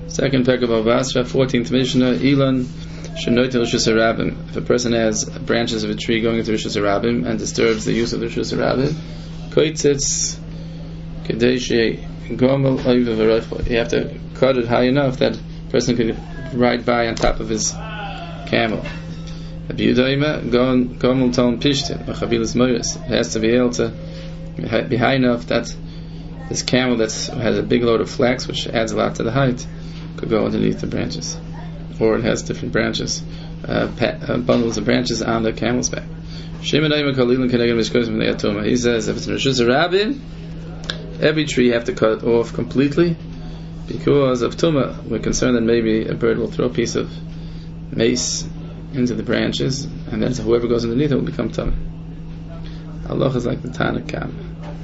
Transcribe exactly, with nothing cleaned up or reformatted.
Second Pekah Basra, fourteenth Mishnah, Ilan Shenoitel Rishus Harabim. If a person has branches of a tree going into Rishus Harabim and disturbs the use of the Rishus Harabim, Koitzitz Kadeshi Gomel Oiv V'Roifo. You have to cut it high enough that a person could ride by on top of his camel. Abiyudaima Gomel Tom Pishtin Chabilas Moiris. It has to be able to be high enough that this camel that has a big load of flax, which adds a lot to the height, could go underneath the branches, or it has different branches, uh, pa- uh, bundles of branches on the camel's back. He says if it's in Rishus Harabim, every tree you have to cut off completely because of Tumah. We're concerned that maybe a bird will throw a piece of mace into the branches, and then whoever goes underneath it will become Tumah. Allah is like the Tanakh Kam.